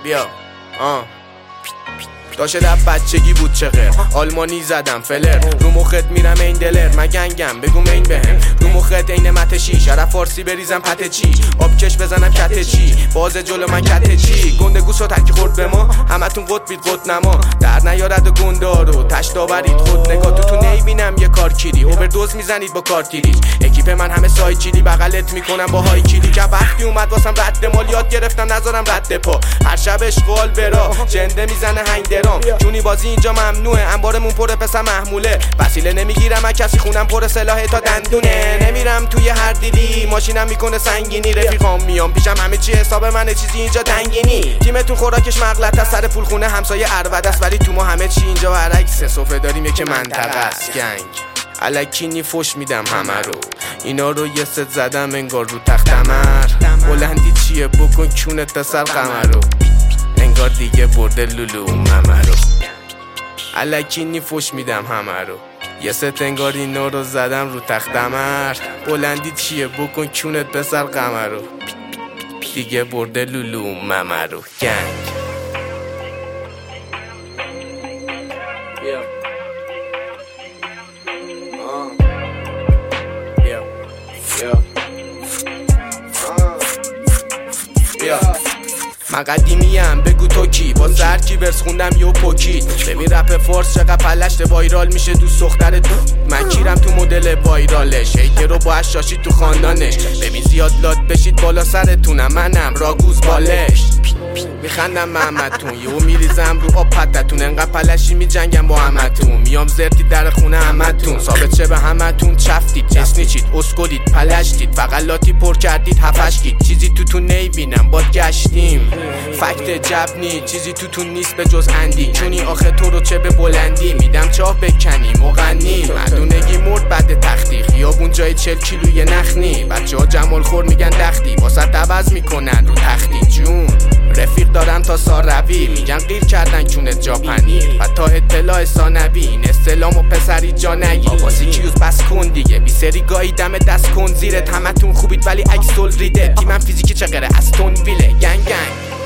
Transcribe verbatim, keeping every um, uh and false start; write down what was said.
بیا آه داشته در بچگی بود چقدر آلمانی زدم فلر رو مخت میرم این دلر من گنگم بگو مین بهم رو مخت این مته چی شرف فارسی بریزم پته چی آبکش بزنم کته چی باز جلو من کته چی گنده گوش و ترکی خورد به ما همتون قد بید قد نما در نیارد و گندارو تشتا برید خود نگاه تو تو نیبینم یه کار کیری اووردوز میزنید با کارتیریج اکیپ من همه سای چیلی بغلت میکنم با های کیلی که وقتی اومد واسم رد مال یاد گرفتم نذارم رد پا هر شب اشغال برا جنده میزنه هنگ جونی بازی اینجا ممنوعه انبارمون پر پسر محموله وسیله نمیگیرم از کسی خونم پر سلاحه تا دندونه نمیرم توی هر دیلی ماشینم میکنه سنگینی رفیقام میام پیشم همه چی حساب منه چیزی اینجا دنگینی تیمتون خوراکش مغلط از سر پول خونه همسایه ارود است ولی تو ما همه چی اینجا برعکس صفه داریم یک منطقه است گنگ الکی فوش میدم همه رو اینا رو یه ست زدم انگار رو تخت عمر بلندی چیه بکن کونت تا سر قمر رو انگار دیگه برده لولو ممه رو الکی نی فوش میدم همه رو یه ست انگار اینا رو زدم رو تخت عمر بلندی چیه بکن کونت به سر قمر رو دیگه برده لولو ممه رو گنگ من قدیمیم بگو تو کی با سر کی برس خوندم یو پوکید ببین رپ فارس چقدر پلشت وایرال میشه دوست دختر تو من کیرم تو مدل وایرالش هیکر رو با شاشی تو خاندانش ببین زیاد لات بشید بالا سرتونم منم راگوز بالش میخندم محمدتون یهو میریزم رو آب پتتون انقدر پلشی میجنگم با همتون میام زرتی در خونه همتون ثابت شه به همتون چفتید اسنیچید اسکلید پلشتید فقط لاتی پر کردید هفشتید چیزی تو تو نیبینم باد گشتیم فکت جبنی چیزی تو تو نیست به جز اندی چونی آخه تو رو چه به بلندی میدم چاه بکنی مغنی مردونگی مرد بعد تختی خیابون جای چل کیلوی نخنی بچه ها جمال خور میگن دختی واسه عوض میکنن رو تختی جون رفیق دارم تا ساروی میگن قیر کردن کونت جا پنیر و تا اطلاع ثانوی این استلام و پسری جا نگی آباسی کیوز بس کن دیگه بی سری گاهی دم دست کن زیرت همتون خوبید ولی اکسل ریده تیمم فیزیکی چقدر استون ویله گنگ گنگ